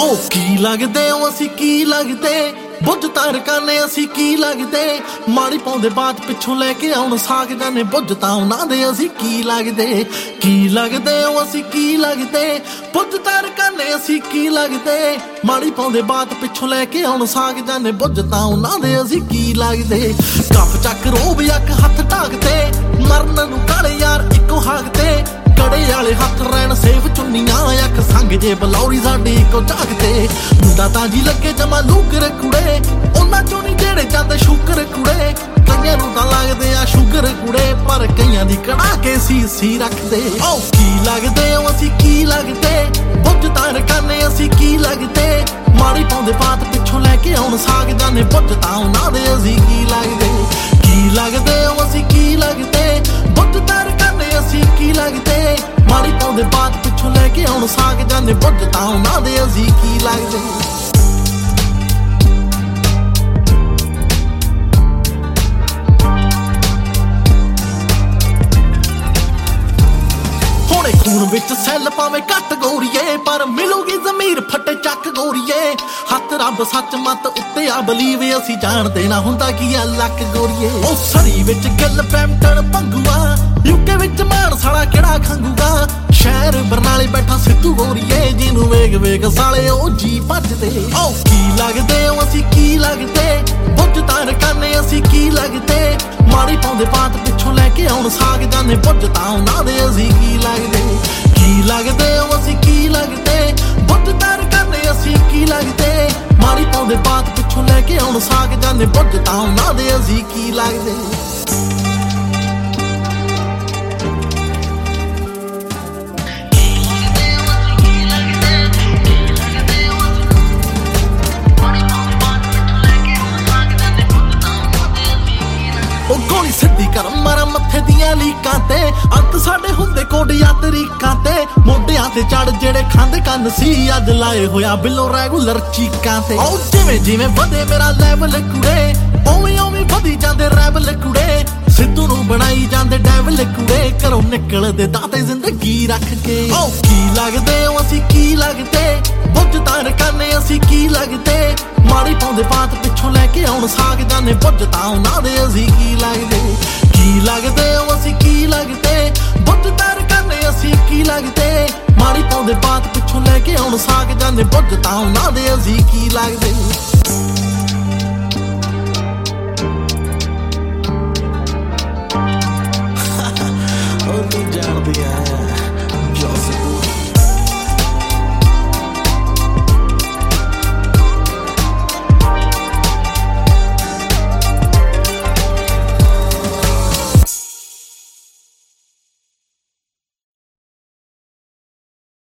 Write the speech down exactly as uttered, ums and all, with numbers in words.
ओ की लगदे ओ असी की लगदे बुझ तार काने असी की लगदे माड़ी पाउंदे बात पिछों लैके आउण साग जाने बुझ तां उन्हां दे असी की लगदे की लगदे ओ असी की लगदे बुझ तार काने असी की लगदे माड़ी पाउंदे बात पिछों लैके आउण साग जाने बुझ तां उन्हां दे असी की लगदे कप चक रोब अक हथ ढाकते मरन नूं काले यार इक्को हाकते कड़े वाले हथ रैन सेफ चुन्नियां अख संग जे बलौरी साडी इको झाकते मुंडा तां जी लगे जमा लूकर कुड़े उन्हां चों नी जेड़े जांदे शुकर कुड़े कईयां नूं तां लगदे आ शुगर कुड़े पर कईयां दी कड़ा के सी सी रखदे ओ की लगदे ओ असी की लगदे बुझ तार काने असी की लगदे माड़ी पाउंदे बात पिछों लैके आउण साग जाने बुझ तां उन्हां दे असी की लगदे की लगदे ओ असी की लगदे बुझ तार काने असी की लगदे माड़ी पाउंदे बात पिछों लैके आउण साग जाने बुझ तां उन्हां दे असी की लगदे खून विच सैल पावे घट गोरीए पर मिलूगी जमीर फटे चक गोरीए हथ रब सच मत उत्ते आ बलीव असी जाणदे ना हुंदा की आ लक गोरीए ओ सरी विच गिल पैमटन भंगूआ यूके विच मान साला किहड़ा खंगूगा शहर बरनाले बैठा सिद्धू गोरीए जिन्नू वेग वेग साले ओ जी भजदे ओ की लगदे ओ असी की लगदे बुझ तार काने असी की लगदे माड़ी पाउंदे बात पिछों लैके आउण साग जाने बुझ तां उन्हां दे असी की लगदे की लगदे ओ असी की लगदे बुझ तार काने असी की लगदे माड़ी पाउंदे बात पिछों लैके आउण साग जाने बुझ तां उन्हां दे असी की लगदे गोली सिद्धी कर मारा मत्थे दियां लीकां ते अंत साडे हुंदे कोडिया तरीकां ते मोढियां ते चढ़ जेड़े खांदे कंन सी अज लाए होया बिलो रेगुलर चीकां ते ओ जिवें जिवें वधे मेरा लेवल कुड़े ओवें ओवें वधी जांदे रेवल कुड़े सिद्धू नूं बनाई जांदे डेवल कुड़े घरों निकलदे दाते जिंदगी रख के ओ की लगदे ओ असी की लगदे बुझ तार काने असी की लगदे माड़ी पाउंदे बात पिछों लैके आउण साग जाने बुझ तां उन्हां दे असी की लगदे की लगदे ओ असी की लगदे बुझ तार काने असी की लगदे माड़ी पाउंदे बात पिछों लैके आउण साग जाने बुझ तां उन्हां दे असी की लगदे